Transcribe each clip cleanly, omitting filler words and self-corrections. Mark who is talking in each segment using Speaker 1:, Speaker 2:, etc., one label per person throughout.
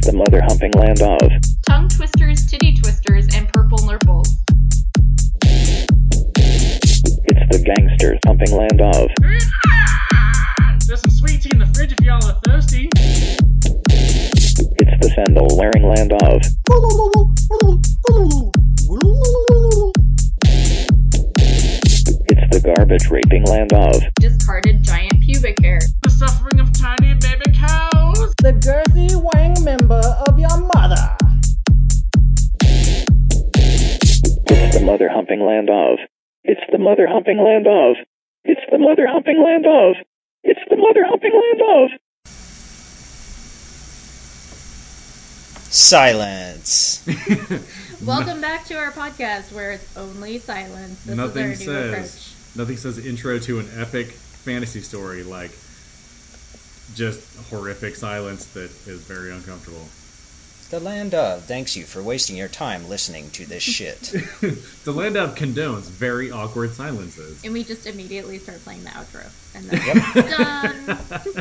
Speaker 1: the mother-humping land of.
Speaker 2: Tongue twisters, titty twisters, and purple nurples.
Speaker 1: It's the gangsters humping land of.
Speaker 3: There's some sweet tea in the fridge if y'all are thirsty.
Speaker 1: It's the sandal-wearing land of. It's the garbage-raping land of.
Speaker 2: Discarded giant pubic hair.
Speaker 3: The suffering of tiny baby cows.
Speaker 4: The girthy wang member of your mother.
Speaker 1: It's the mother-humping land of. It's the mother-humping land of. It's the mother-humping land of. It's the mother-humping land of.
Speaker 5: Silence.
Speaker 2: Welcome back to our podcast where it's only silence. This
Speaker 6: Nothing
Speaker 2: is our new approach.
Speaker 6: Nothing says intro to an epic fantasy story like just horrific silence that is very uncomfortable.
Speaker 5: The land of thanks you for wasting your time listening to this shit.
Speaker 6: The land of condones very awkward silences.
Speaker 2: And we just immediately start playing the outro. And then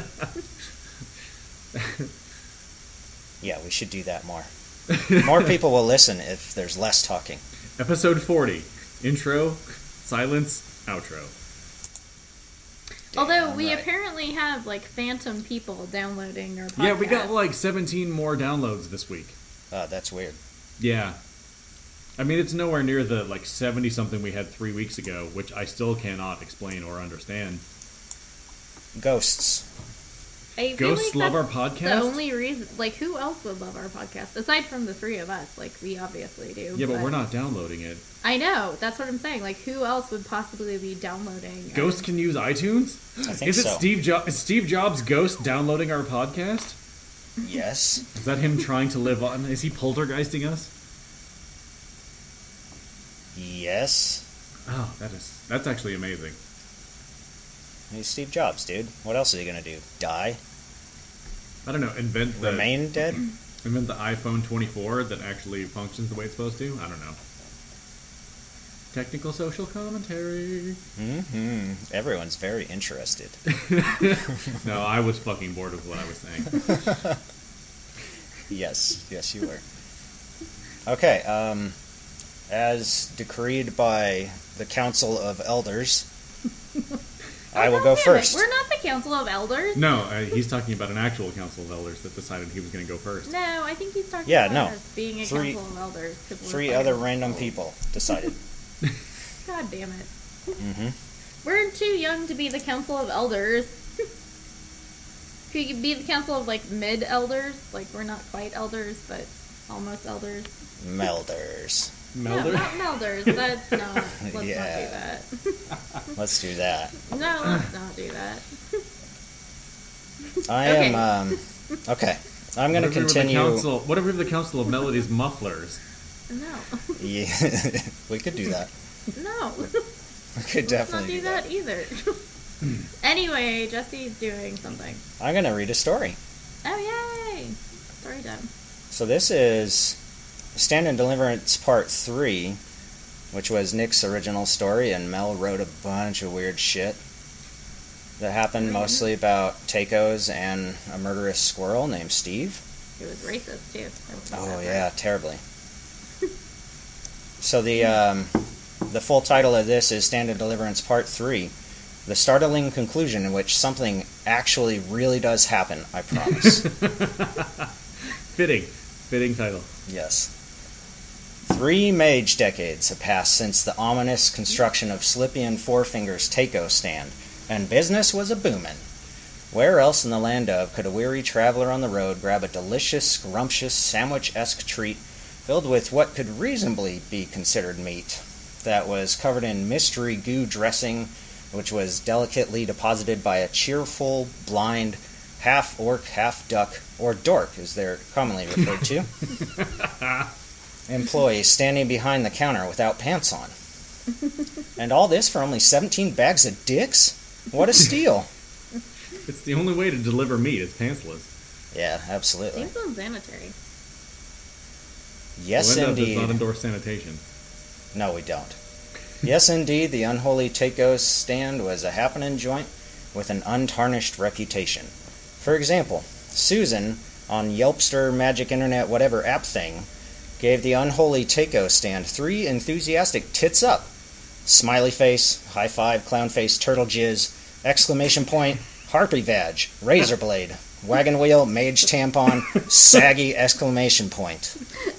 Speaker 2: done.
Speaker 5: Yeah, we should do that more. More people will listen if there's less talking.
Speaker 6: Episode 40. Intro, silence, outro.
Speaker 2: Although we
Speaker 5: right.
Speaker 2: apparently have like phantom people downloading our podcast.
Speaker 6: Yeah, we got like 17 more downloads this week.
Speaker 5: That's weird.
Speaker 6: Yeah. I mean, it's nowhere near the like 70 something we had 3 weeks ago, which I still cannot explain or understand.
Speaker 5: Ghosts.
Speaker 2: I feel
Speaker 6: Ghosts
Speaker 2: like
Speaker 6: love our
Speaker 2: that's
Speaker 6: podcast?
Speaker 2: The only reason, like, who else would love our podcast aside from the three of us? Like, we obviously do.
Speaker 6: Yeah, but we're not downloading it.
Speaker 2: I know. That's what I'm saying. Like, who else would possibly be downloading?
Speaker 6: Ghosts can use iTunes?
Speaker 5: I think
Speaker 6: Is it
Speaker 5: so.
Speaker 6: Is Steve Jobs' ghost downloading our podcast?
Speaker 5: Yes.
Speaker 6: Is that him trying to live on? Is he poltergeisting us?
Speaker 5: Yes.
Speaker 6: Oh, that's actually amazing.
Speaker 5: He's Steve Jobs, dude. What else is he gonna do? Die?
Speaker 6: I don't know.
Speaker 5: Remain dead?
Speaker 6: Invent the iPhone 24 that actually functions the way it's supposed to? I don't know. Technical social commentary.
Speaker 5: Mm-hmm. Everyone's very interested.
Speaker 6: No, I was fucking bored with what I was saying.
Speaker 5: Yes, you were. Okay, as decreed by the Council of Elders, I will go first.
Speaker 2: We're not the Council of Elders.
Speaker 6: No, he's talking about an actual council of elders that decided he was going to go first.
Speaker 2: No, I think he's talking
Speaker 5: Yeah,
Speaker 2: about
Speaker 5: no.
Speaker 2: us being a
Speaker 5: Three-
Speaker 2: Council of Elders. 'Cause we're
Speaker 5: Three
Speaker 2: fucking
Speaker 5: other random
Speaker 2: old.
Speaker 5: people decided.
Speaker 2: God damn it.
Speaker 5: Mm-hmm.
Speaker 2: We're too young to be the Council of Elders. Could you be the Council of, like, mid-elders? Like, we're not quite elders, but almost elders.
Speaker 5: Melders.
Speaker 2: No, not melders. That's not. Let's
Speaker 5: Yeah.
Speaker 2: not do that.
Speaker 5: Let's do that.
Speaker 2: No, let's not do that.
Speaker 5: I
Speaker 2: Okay.
Speaker 5: am, okay. I'm going to
Speaker 6: What if we were
Speaker 5: continue.
Speaker 6: what if we were the Council of Melody's mufflers?
Speaker 2: No.
Speaker 5: Yeah, we could do that.
Speaker 2: No.
Speaker 5: We could
Speaker 2: Let's not
Speaker 5: definitely
Speaker 2: do that either. Anyway, Jesse's doing something.
Speaker 5: I'm going to read a story.
Speaker 2: Oh, yay! Story time.
Speaker 5: So this is Stand and Deliverance Part 3, which was Nick's original story, and Mel wrote a bunch of weird shit that happened mostly about tacos and a murderous squirrel named Steve.
Speaker 2: It was racist, too.
Speaker 5: Oh, yeah, terribly. So the full title of this is Stand and Deliverance Part 3, the startling conclusion in which something actually really does happen, I promise.
Speaker 6: Fitting title.
Speaker 5: Yes. 3 mage decades have passed since the ominous construction of Slippy and Fourfinger's taco stand, and business was a-boomin'. Where else in the land of could a weary traveler on the road grab a delicious, scrumptious, sandwich-esque treat filled with what could reasonably be considered meat, that was covered in mystery goo dressing, which was delicately deposited by a cheerful, blind, half-orc, half-duck, or dork, as they're commonly referred to, employee standing behind the counter without pants on. And all this for only 17 bags of dicks? What a steal!
Speaker 6: It's the only way to deliver meat. It's pantsless.
Speaker 5: Yeah, absolutely.
Speaker 2: Seems unsanitary.
Speaker 5: Yes,
Speaker 6: Linda does
Speaker 5: indeed.
Speaker 6: not endorse sanitation.
Speaker 5: No, we don't. Yes, indeed, the unholy taco stand was a happening joint with an untarnished reputation. For example, Susan on Yelpster, Magic Internet, whatever app thing, gave the unholy Takeo stand 3 enthusiastic tits up. Smiley face, high five, clown face, turtle jizz, exclamation point, harpy vag, razor blade, wagon wheel, mage tampon, saggy exclamation point.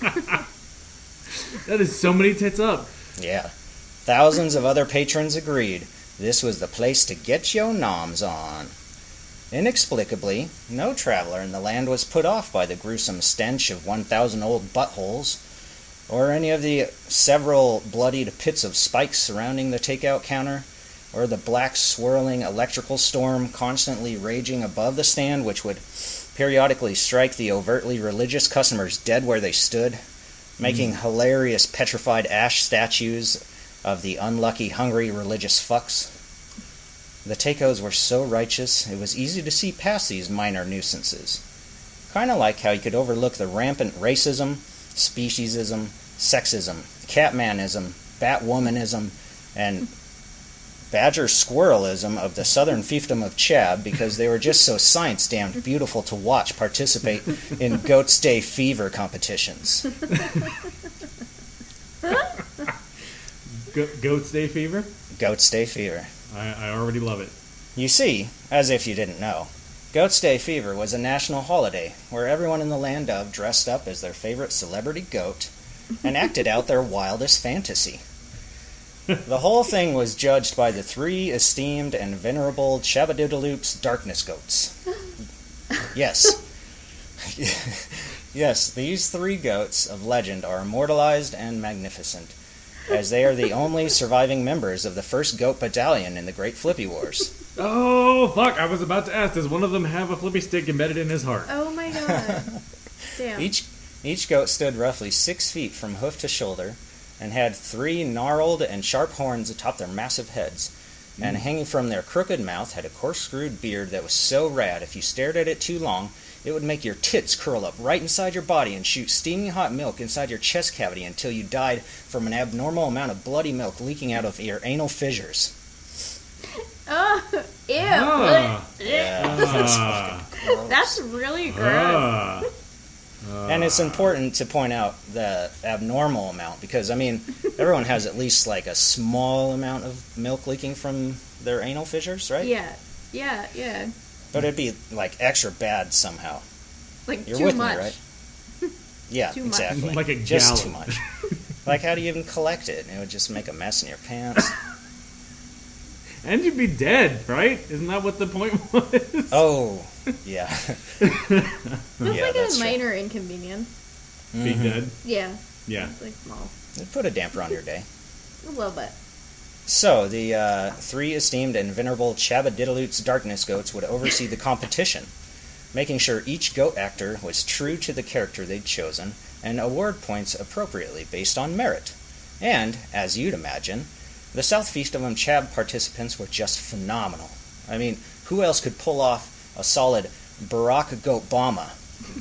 Speaker 6: That is so many tits up.
Speaker 5: Yeah. Thousands of other patrons agreed this was the place to get yo noms on. Inexplicably, no traveler in the land was put off by the gruesome stench of 1,000 old buttholes, or any of the several bloodied pits of spikes surrounding the takeout counter, or the black swirling electrical storm constantly raging above the stand, which would periodically strike the overtly religious customers dead where they stood, making hilarious petrified ash statues of the unlucky, hungry religious fucks. The Takos were so righteous, it was easy to see past these minor nuisances. Kind of like how you could overlook the rampant racism, speciesism, sexism, catmanism, batwomanism, and badger squirrelism of the southern fiefdom of Chab because they were just so science-damned beautiful to watch participate in Goat's Day Fever competitions.
Speaker 6: Goat's Day Fever?
Speaker 5: Goat's Day Fever.
Speaker 6: I already love it.
Speaker 5: You see, as if you didn't know, Goat's Day Fever was a national holiday where everyone in the land of dressed up as their favorite celebrity goat and acted out their wildest fantasy. The whole thing was judged by the 3 esteemed and venerable Chabadoodaloops Darkness Goats. Yes. Yes, these 3 goats of legend are immortalized and magnificent, as they are the only surviving members of the 1st Goat Battalion in the Great Flippy Wars.
Speaker 6: Oh, fuck. I was about to ask, does one of them have a flippy stick embedded in his heart?
Speaker 2: Oh my god. Damn.
Speaker 5: Each goat stood roughly 6 feet from hoof to shoulder, and had 3 gnarled and sharp horns atop their massive heads, and hanging from their crooked mouth had a corkscrewed beard that was so rad if you stared at it too long, it would make your tits curl up right inside your body and shoot steaming hot milk inside your chest cavity until you died from an abnormal amount of bloody milk leaking out of your anal fissures.
Speaker 2: Oh, ew.
Speaker 5: Yeah, that's fucking gross.
Speaker 2: That's really gross.
Speaker 5: And it's important to point out the abnormal amount because, I mean, everyone has at least like a small amount of milk leaking from their anal fissures, right?
Speaker 2: Yeah.
Speaker 5: But it'd be like extra bad somehow.
Speaker 2: Like
Speaker 5: You're
Speaker 2: too
Speaker 5: with
Speaker 2: much.
Speaker 5: me, right? Yeah,
Speaker 2: Too much.
Speaker 5: exactly.
Speaker 6: Like a
Speaker 5: just
Speaker 6: gallon.
Speaker 5: too much. Like, how do you even collect it? It would just make a mess in your pants.
Speaker 6: And you'd be dead, right? Isn't that what the point was?
Speaker 5: Oh, yeah.
Speaker 2: That's like
Speaker 5: that's
Speaker 2: a
Speaker 5: true.
Speaker 2: minor inconvenience.
Speaker 6: Be dead?
Speaker 2: Yeah.
Speaker 6: Yeah.
Speaker 2: It's like small.
Speaker 5: It'd put a damper on your day.
Speaker 2: A little bit.
Speaker 5: So, the 3 esteemed and venerable Chabadiddaloots Darkness Goats would oversee the competition, making sure each goat actor was true to the character they'd chosen and award points appropriately based on merit. And, as you'd imagine, the South Fiefdom Chab participants were just phenomenal. I mean, who else could pull off a solid Barack Goat Bama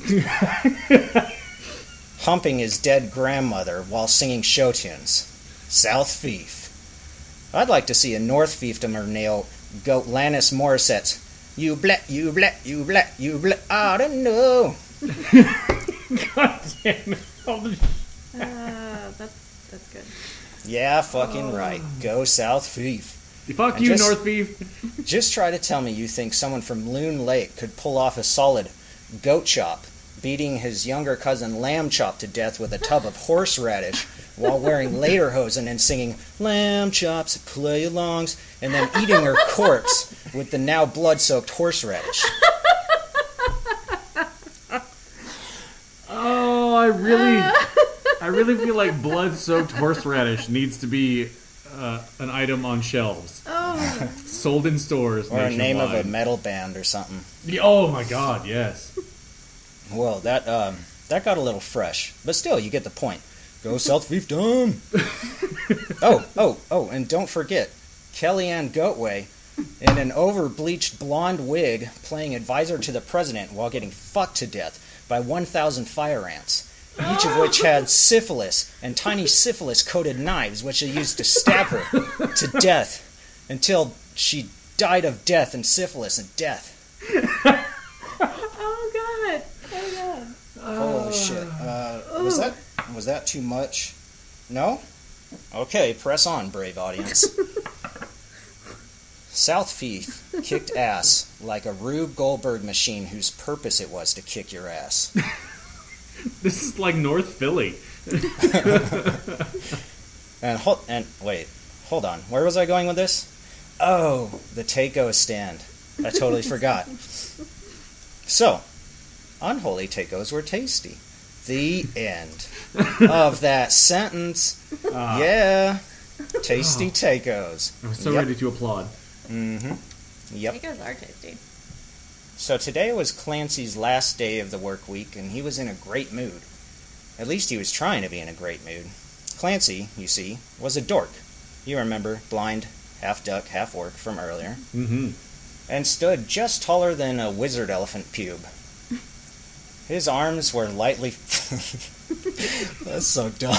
Speaker 5: humping his dead grandmother while singing show tunes? South Fief. I'd like to see a North Fiefdomer nail Goat Lannis Morissette's "You blet, you blet, you blet, you blet, I don't know."
Speaker 6: God damn it.
Speaker 2: That's good.
Speaker 5: Yeah, fucking right. Go South Fief.
Speaker 6: Fuck
Speaker 5: And
Speaker 6: you,
Speaker 5: just-
Speaker 6: North Fief.
Speaker 5: Just try to tell me you think someone from Loon Lake could pull off a solid goat chop, beating his younger cousin Lamb Chop to death with a tub of horseradish while wearing lederhosen and singing "Lamb Chops, play alongs," and then eating her corpse with the now blood-soaked horseradish.
Speaker 6: Oh, I really feel like blood-soaked horseradish needs to be an item on shelves,
Speaker 2: Oh,
Speaker 6: sold in stores.
Speaker 5: Or a name of a
Speaker 6: nationwide.
Speaker 5: metal band or something.
Speaker 6: Oh my God, yes.
Speaker 5: Well, that got a little fresh, but still, you get the point. Go South Fiefdom! Oh, and don't forget, Kellyanne Goatway in an over-bleached blonde wig playing advisor to the president while getting fucked to death by 1,000 fire ants, each of which had syphilis and tiny syphilis-coated knives which they used to stab her to death until she died of death and syphilis and death.
Speaker 2: oh god.
Speaker 5: Holy shit. Was that too much? No? Okay, press on, brave audience. South Fife kicked ass like a Rube Goldberg machine whose purpose it was to kick your ass.
Speaker 6: This is like North Philly.
Speaker 5: And wait, hold on. Where was I going with this? Oh, the Taco stand. I totally forgot. So, unholy tacos were tasty. The end of that sentence. Yeah, tasty tacos.
Speaker 6: I'm so
Speaker 5: Yep.
Speaker 6: ready to applaud.
Speaker 5: Yep.
Speaker 2: Tacos are tasty.
Speaker 5: So today was Clancy's last day of the work week, and he was in a great mood. At least he was trying to be in a great mood. Clancy, you see, was a dork. You remember, blind, half duck, half orc from earlier.
Speaker 6: Mm-hmm.
Speaker 5: And stood just taller than a wizard elephant pube. His arms were lightly... That's so dumb.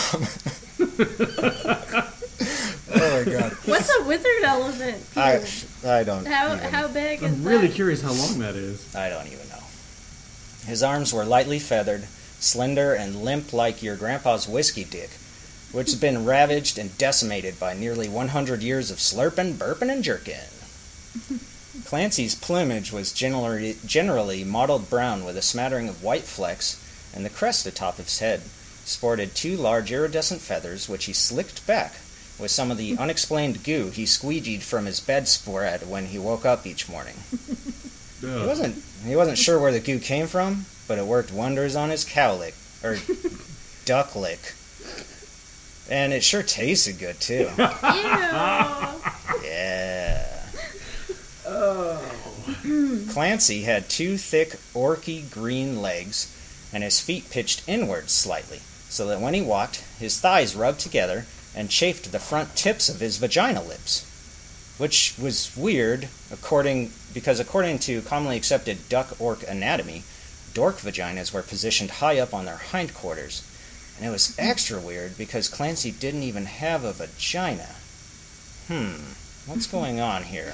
Speaker 5: Oh my god.
Speaker 2: What's a wizard elephant?
Speaker 5: I don't
Speaker 2: How big is
Speaker 6: I'm
Speaker 2: that?
Speaker 6: really curious how long that is.
Speaker 5: I don't even know. His arms were lightly feathered, slender, and limp like your grandpa's whiskey dick, which has been ravaged and decimated by nearly 100 years of slurping, burping, and jerking. Clancy's plumage was generally mottled brown with a smattering of white flecks, and the crest atop his head sported two large iridescent feathers which he slicked back with some of the unexplained goo he squeegeed from his bedspread when he woke up each morning. He wasn't sure where the goo came from, but it worked wonders on his cow lick, or duck lick. And it sure tasted good, too.
Speaker 2: Ew.
Speaker 5: Yeah. Clancy had two thick, orky green legs, and his feet pitched inwards slightly, so that when he walked, his thighs rubbed together and chafed the front tips of his vagina lips. Which was weird, because according to commonly accepted duck-orc anatomy, dork vaginas were positioned high up on their hindquarters. And it was extra weird because Clancy didn't even have a vagina. What's going on here?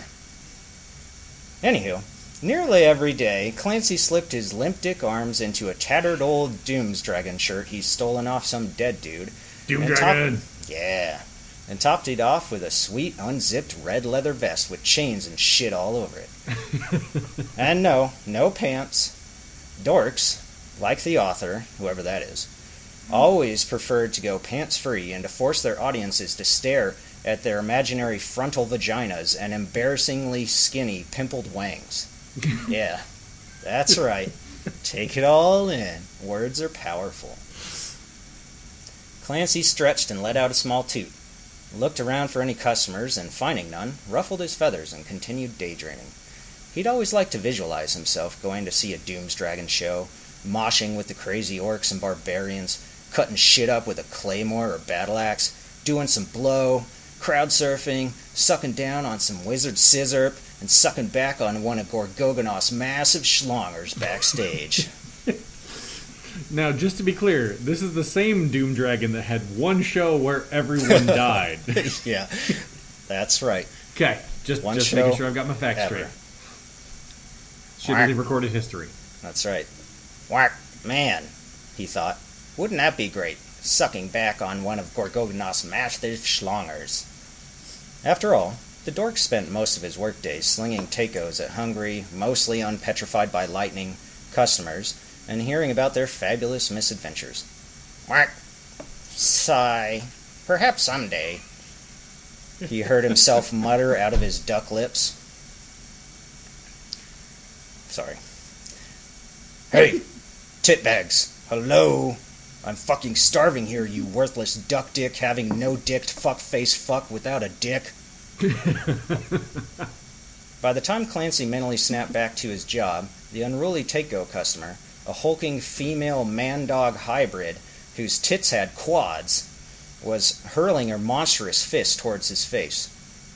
Speaker 5: Anywho, nearly every day, Clancy slipped his limp dick arms into a tattered old Doomsdragon shirt he's stolen off some dead dude.
Speaker 6: Doomdragon!
Speaker 5: And topped it off with a sweet, unzipped red leather vest with chains and shit all over it. And no pants. Dorks, like the author, whoever that is, always preferred to go pants-free and to force their audiences to stare at their imaginary frontal vaginas and embarrassingly skinny, pimpled wangs. Yeah, that's right. Take it all in. Words are powerful. Clancy stretched and let out a small toot, looked around for any customers, and finding none, ruffled his feathers and continued daydreaming. He'd always liked to visualize himself going to see a Doomsdragon show, moshing with the crazy orcs and barbarians, cutting shit up with a claymore or battle axe, doing some blow, crowd surfing, sucking down on some wizard scissorp, and sucking back on one of Gorgogonoth's massive schlongers backstage.
Speaker 6: Now, just to be clear, this is the same Doomdragon that had one show where everyone died.
Speaker 5: Yeah, that's right.
Speaker 6: Okay, just
Speaker 5: One
Speaker 6: making
Speaker 5: show
Speaker 6: sure I've got my facts
Speaker 5: ever.
Speaker 6: straight. Should be recorded history.
Speaker 5: That's right. Whack, man, he thought. Wouldn't that be great? Sucking back on one of Gorgogonoth's massive schlongers. After all, the dork spent most of his workdays slinging tacos at hungry, mostly unpetrified by lightning, customers, and hearing about their fabulous misadventures. Whack. Sigh. Perhaps someday. He heard himself mutter out of his duck lips. Sorry. Hey, titbags. Hello. I'm fucking starving here, you worthless duck dick having no dicked fuckface fuck without a dick. By the time Clancy mentally snapped back to his job, the unruly Taco customer, a hulking female man-dog hybrid whose tits had quads, was hurling her monstrous fist towards his face.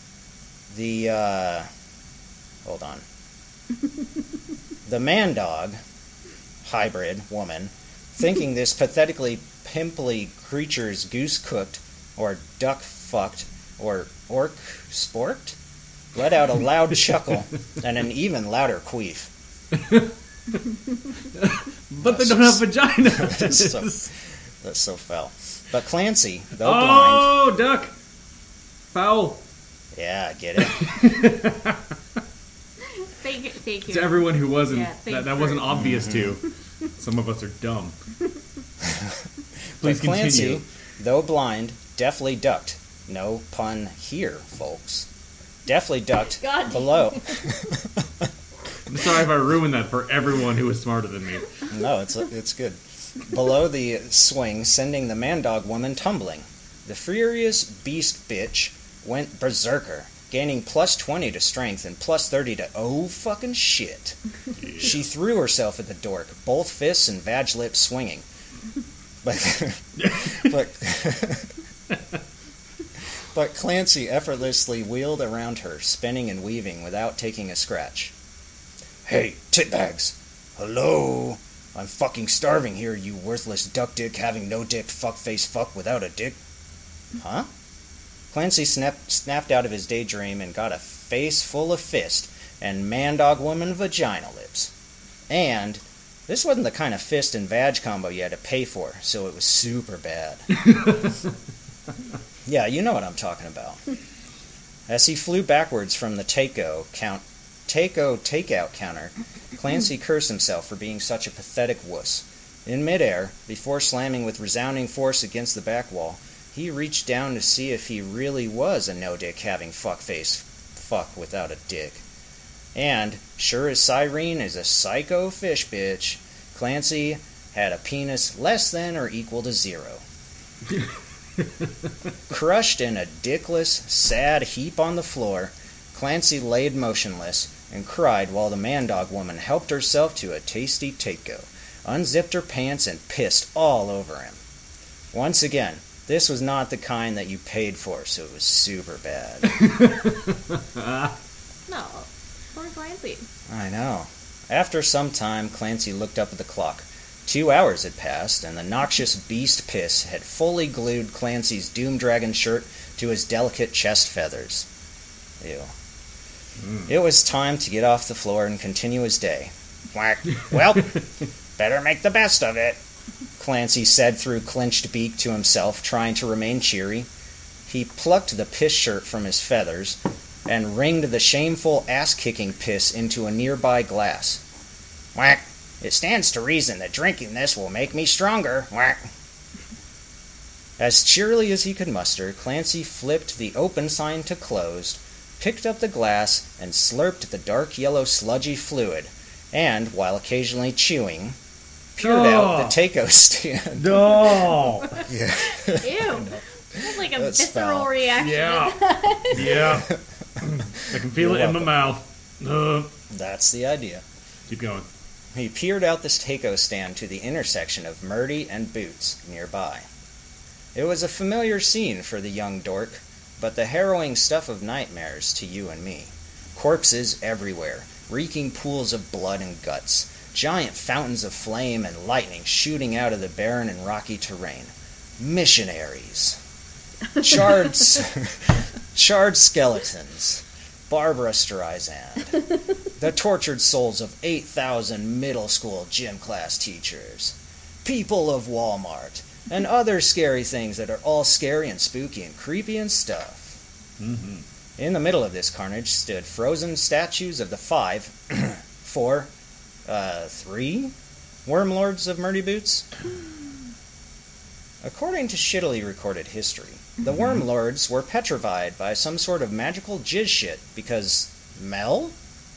Speaker 5: Hold on. The man-dog hybrid woman, thinking this pathetically pimply creature's goose cooked, or duck fucked, or orc sporked, let out a loud chuckle and an even louder queef.
Speaker 6: But they don't have vaginas.
Speaker 5: That's so foul. But Clancy, though blind...
Speaker 6: Oh, duck! Foul.
Speaker 5: Yeah, get it?
Speaker 2: Thank you.
Speaker 6: To everyone who wasn't,
Speaker 2: Yeah,
Speaker 6: that wasn't obvious to. Some of us are dumb. Please
Speaker 5: But Clancy,
Speaker 6: continue.
Speaker 5: though blind, deftly ducked. No pun here, folks. Deftly ducked
Speaker 2: God.
Speaker 5: below.
Speaker 6: I'm sorry if I ruined that for everyone who was smarter than me.
Speaker 5: No, it's good. Below the swing, sending the man-dog woman tumbling. The furious beast bitch went berserker, gaining plus 20 to strength and plus 30 to oh fucking shit.
Speaker 6: Yeah.
Speaker 5: She threw herself at the dork, both fists and vag lips swinging. But Clancy effortlessly wheeled around her, spinning and weaving without taking a scratch. Hey, titbags. Hello? I'm fucking starving here, you worthless duck dick having no dick fuckface fuck without a dick. Huh? Clancy snapped out of his daydream and got a face full of fist and man-dog woman vagina lips. And this wasn't the kind of fist and vag combo you had to pay for, so it was super bad. Yeah, you know what I'm talking about. As he flew backwards from the takeout counter, Clancy cursed himself for being such a pathetic wuss. In midair, before slamming with resounding force against the back wall, he reached down to see if he really was a no-dick having fuckface fuck without a dick. And, sure as Cyrene is a psycho fish bitch, Clancy had a penis less than or equal to 0. Crushed in a dickless, sad heap on the floor, Clancy laid motionless and cried while the man-dog woman helped herself to a tasty taco, unzipped her pants, and pissed all over him. Once again, this was not the kind that you paid for, so it was super bad.
Speaker 2: No, poor Clancy.
Speaker 5: I know. After some time, Clancy looked up at the clock. 2 hours had passed, and the noxious beast piss had fully glued Clancy's Doom Dragon shirt to his delicate chest feathers. Ew. It was time to get off the floor and continue his day. Whack. Well, better make the best of it, Clancy said through clenched beak to himself, trying to remain cheery. He plucked the piss shirt from his feathers and wringed the shameful ass-kicking piss into a nearby glass. Whack. It stands to reason that drinking this will make me stronger. Whack. As cheerily as he could muster, Clancy flipped the open sign to closed, picked up the glass, and slurped the dark yellow sludgy fluid, and, while occasionally chewing, peered out the taco stand.
Speaker 6: No!
Speaker 5: Yeah.
Speaker 2: Ew. That's like a
Speaker 5: That's
Speaker 2: visceral
Speaker 5: foul.
Speaker 2: reaction.
Speaker 6: Yeah. Yeah. I can feel
Speaker 5: You're
Speaker 6: it in my
Speaker 5: welcome.
Speaker 6: mouth.
Speaker 5: That's the idea.
Speaker 6: Keep going.
Speaker 5: He peered out this taco stand to the intersection of Murdy and Boots nearby. It was a familiar scene for the young dork, but the harrowing stuff of nightmares to you and me. Corpses everywhere, reeking pools of blood and guts, giant fountains of flame and lightning shooting out of the barren and rocky terrain. Missionaries. Charred skeletons. Barbara Streisand. The tortured souls of 8,000 middle school gym class teachers. People of Walmart. And other scary things that are all scary and spooky and creepy and stuff.
Speaker 6: Mm-hmm.
Speaker 5: In the middle of this carnage stood frozen statues of the 3 Wormlords of Murdy Boots. According to shittily recorded history, the Wormlords were petrified by some sort of magical jizz shit because Mel?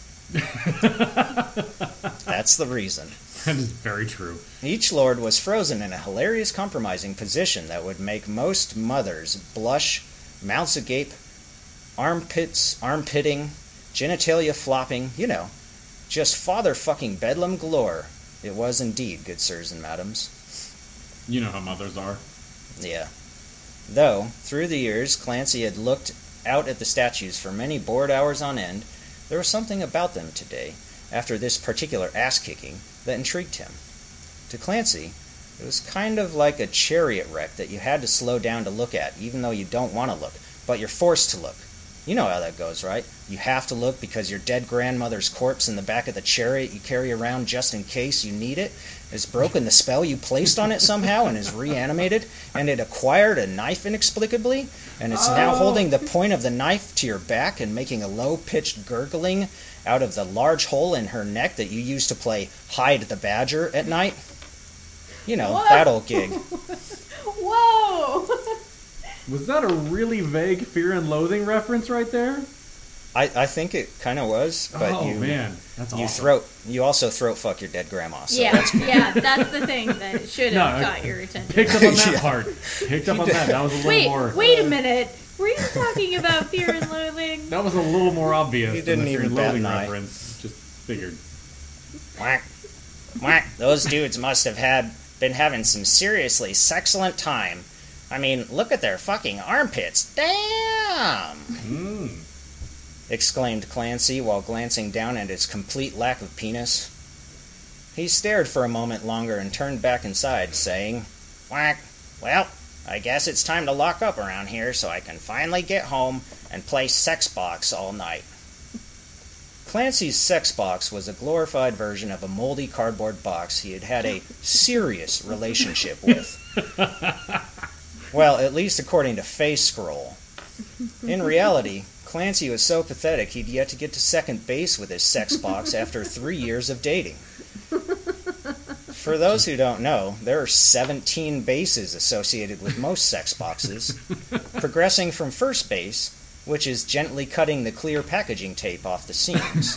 Speaker 5: That's the reason.
Speaker 6: That is very true.
Speaker 5: Each lord was frozen in a hilarious compromising position that would make most mothers blush, mouths agape, armpitting, genitalia flopping, you know, just father-fucking bedlam galore. It was indeed, good sirs and madams.
Speaker 6: You know how mothers are.
Speaker 5: Yeah. Though, through the years, Clancy had looked out at the statues for many bored hours on end, there was something about them today, after this particular ass-kicking, that intrigued him. To Clancy, it was kind of like a chariot wreck that you had to slow down to look at, even though you don't want to look, but you're forced to look. You know how that goes, right? You have to look because your dead grandmother's corpse in the back of the chariot you carry around just in case you need it has broken the spell you placed on it somehow and is reanimated, and it acquired a knife inexplicably, and it's now holding the point of the knife to your back and making a low-pitched gurgling out of the large hole in her neck that you use to play Hide the Badger at night. You know,
Speaker 2: Whoa.
Speaker 5: that old gig.
Speaker 2: Whoa!
Speaker 6: Was that a really vague Fear and Loathing reference right there?
Speaker 5: I think it kind of was, but
Speaker 6: man, that's awesome.
Speaker 5: you also throat fuck your dead grandma. So
Speaker 2: Yeah, that's the thing that should have caught your attention.
Speaker 6: Picked up on that
Speaker 5: Yeah.
Speaker 6: part. Picked up on that. That was a little more.
Speaker 2: Wait a minute. Were you talking about Fear and Loathing?
Speaker 6: That was a little more obvious.
Speaker 5: You
Speaker 6: than
Speaker 5: didn't
Speaker 6: the Fear
Speaker 5: even
Speaker 6: and
Speaker 5: bat
Speaker 6: Loathing
Speaker 5: an eye.
Speaker 6: reference. Just figured.
Speaker 5: Whack. Whack. Those dudes must have been having some seriously sexcellent time. I mean, look at their fucking armpits. Damn! Exclaimed Clancy while glancing down at its complete lack of penis. He stared for a moment longer and turned back inside, saying, Whack. Well, I guess it's time to lock up around here so I can finally get home and play sex box all night. Clancy's sex box was a glorified version of a moldy cardboard box he had a serious relationship with. Well, at least according to Face Scroll. In reality, Clancy was so pathetic he'd yet to get to second base with his sex box after 3 years of dating. For those who don't know, there are 17 bases associated with most sex boxes, progressing from first base, which is gently cutting the clear packaging tape off the seams,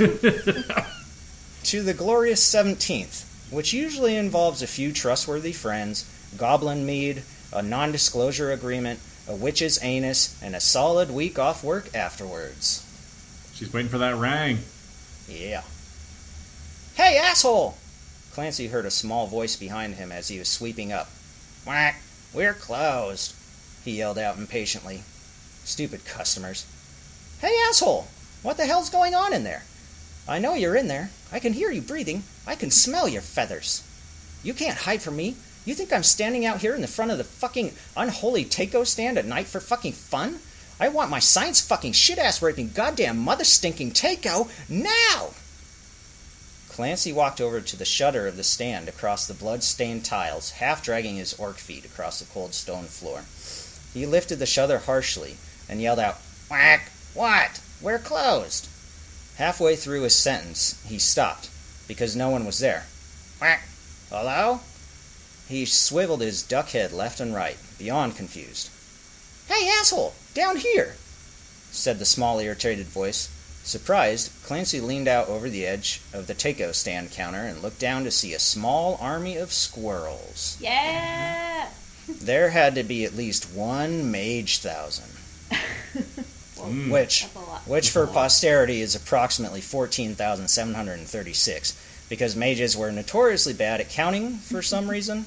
Speaker 5: to the glorious 17th, which usually involves a few trustworthy friends, goblin mead, a non-disclosure agreement, a witch's anus, and a solid week off work afterwards.
Speaker 6: She's waiting for that rang.
Speaker 5: Yeah. Hey, asshole! Clancy heard a small voice behind him as he was sweeping up. Whack! We're closed, he yelled out impatiently. Stupid customers. Hey, asshole! What the hell's going on in there? I know you're in there. I can hear you breathing. I can smell your feathers. You can't hide from me. You think I'm standing out here in the front of the fucking unholy taco stand at night for fucking fun? I want my science fucking shit-ass raping goddamn mother-stinking taco now! Clancy walked over to the shutter of the stand across the blood-stained tiles, half dragging his orc feet across the cold stone floor. He lifted the shutter harshly and yelled out, Whack! What? We're closed! Halfway through his sentence, he stopped, because no one was there. Whack! Hello? He swiveled his duck head left and right, beyond confused. Hey, asshole! Down here! Said the small, irritated voice. Surprised, Clancy leaned out over the edge of the taco stand counter and looked down to see a small army of squirrels.
Speaker 2: Yeah!
Speaker 5: There had to be at least one mage thousand. Which
Speaker 2: That's a lot.
Speaker 5: which for posterity is approximately 14,736, because mages were notoriously bad at counting for some reason.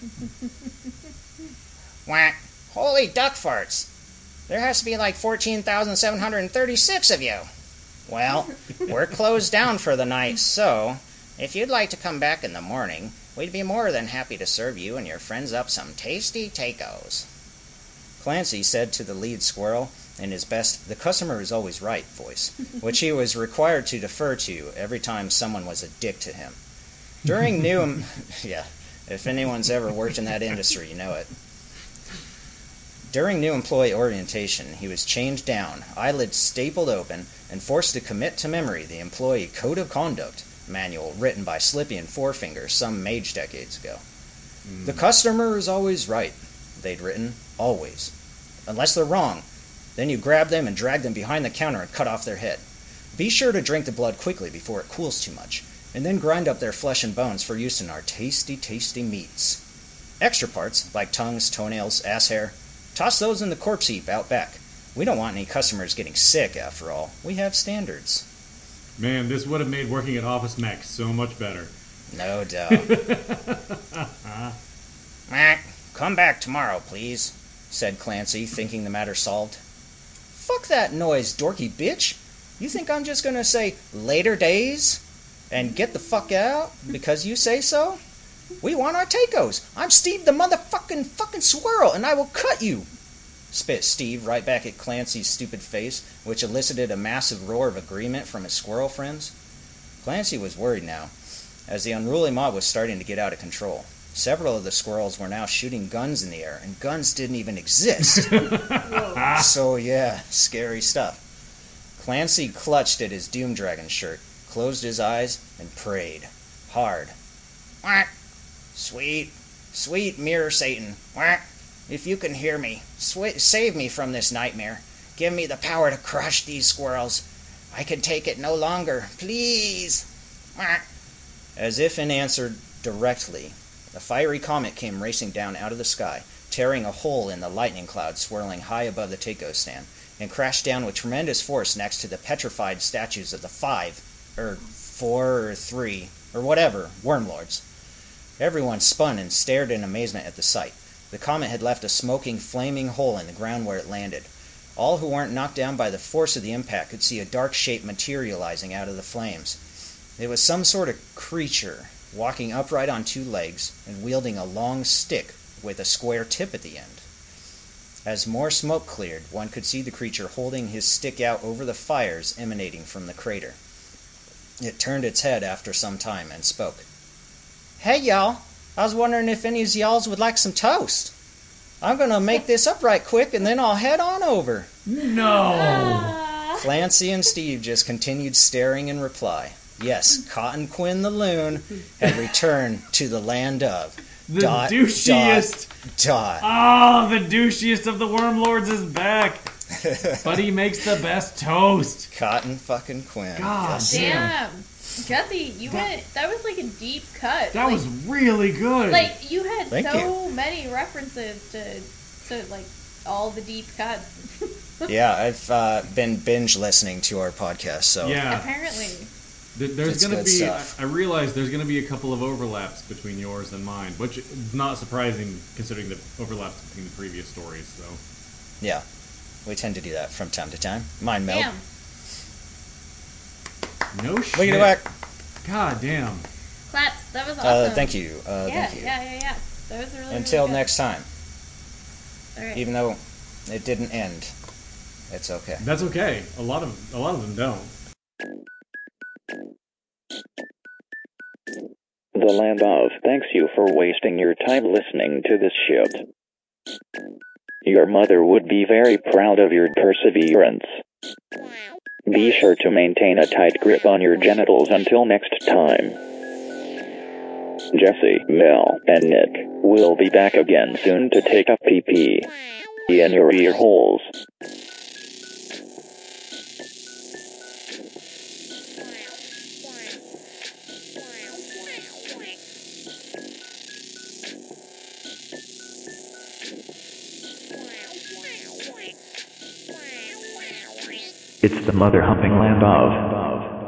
Speaker 5: Whack! Holy duck farts! There has to be like 14,736 of you. Well, we're closed down for the night, so if you'd like to come back in the morning, we'd be more than happy to serve you and your friends up some tasty tacos. Clancy said to the lead squirrel in his best "the customer is always right" voice, which he was required to defer to every time someone was a dick to him. During new... yeah, if anyone's ever worked in that industry, you know it. During new employee orientation, he was chained down, eyelids stapled open, and forced to commit to memory the employee code of conduct manual written by Slippy and Forefinger some mage decades ago. The customer is always right, they'd written, always. Unless they're wrong, then you grab them and drag them behind the counter and cut off their head. Be sure to drink the blood quickly before it cools too much, and then grind up their flesh and bones for use in our tasty, tasty meats. Extra parts, like tongues, toenails, ass hair, toss those in the corpse heap out back. We don't want any customers getting sick, after all. We have standards.
Speaker 6: Man, this would have made working at Office Mech so much better.
Speaker 5: No doubt. Mac, come back tomorrow, please, said Clancy, thinking the matter solved. Fuck that noise, dorky bitch. You think I'm just gonna say later days and get the fuck out because you say so? We want our tacos. I'm Steve the motherfucking squirrel, and I will cut you. spit Steve right back at Clancy's stupid face, which elicited a massive roar of agreement from his squirrel friends. Clancy was worried now, as the unruly mob was starting to get out of control. Several of the squirrels were now shooting guns in the air, and guns didn't even exist. So yeah, scary stuff. Clancy clutched at his Doom Dragon shirt, closed his eyes, and prayed. Hard. Quack. Sweet, sweet mirror Satan. Quack. If you can hear me, save me from this nightmare. Give me the power to crush these squirrels. I can take it no longer. Please. Quack. As if in answer directly, a fiery comet came racing down out of the sky, tearing a hole in the lightning cloud swirling high above the taco stand, and crashed down with tremendous force next to the petrified statues of the 4 or 3, or whatever, Wormlords. Everyone spun and stared in amazement at the sight. The comet had left a smoking, flaming hole in the ground where it landed. All who weren't knocked down by the force of the impact could see a dark shape materializing out of the flames. It was some sort of creature, walking upright on 2 legs and wielding a long stick with a square tip at the end. As more smoke cleared, one could see the creature holding his stick out over the fires emanating from the crater. It turned its head after some time and spoke. Hey, y'all. I was wondering if any of y'alls would like some toast. I'm going to make this up right quick, and then I'll head on over.
Speaker 6: No!
Speaker 5: Clancy and Steve just continued staring in reply. Yes, Cotton Quinn the Loon had returned to the land of...
Speaker 6: The douchiest... Oh, the douchiest of the Wormlords is back. But he makes the best toast.
Speaker 5: Cotton fucking Quinn.
Speaker 6: God
Speaker 2: Damn. Jesse, that was like a deep cut.
Speaker 6: That was really good.
Speaker 2: Like, you had
Speaker 5: Thank you.
Speaker 2: many references to like all the deep cuts.
Speaker 5: Yeah, I've been binge listening to our podcast, so...
Speaker 6: Yeah.
Speaker 2: Apparently.
Speaker 6: There's going to be...
Speaker 5: stuff.
Speaker 6: I realize there's going to be a couple of overlaps between yours and mine, which is not surprising considering the overlaps between the previous stories, so...
Speaker 5: Yeah, we tend to do that from time to time. Mind meld.
Speaker 2: Damn.
Speaker 6: No shit.
Speaker 5: Look at it back.
Speaker 6: God damn.
Speaker 2: Claps. That was awesome.
Speaker 5: Thank you.
Speaker 2: Yeah.
Speaker 5: Thank you.
Speaker 2: That was really,
Speaker 5: Until
Speaker 2: really good.
Speaker 5: next time.
Speaker 2: All right.
Speaker 5: Even though it didn't end, it's okay.
Speaker 6: That's okay. A lot of them don't.
Speaker 1: The land of thanks you for wasting your time listening to this shit. Your mother would be very proud of your perseverance. Be sure to maintain a tight grip on your genitals until next time. Jesse, Mel, and Nick will be back again soon to take a pee-pee in your ear holes. It's the mother humping land of.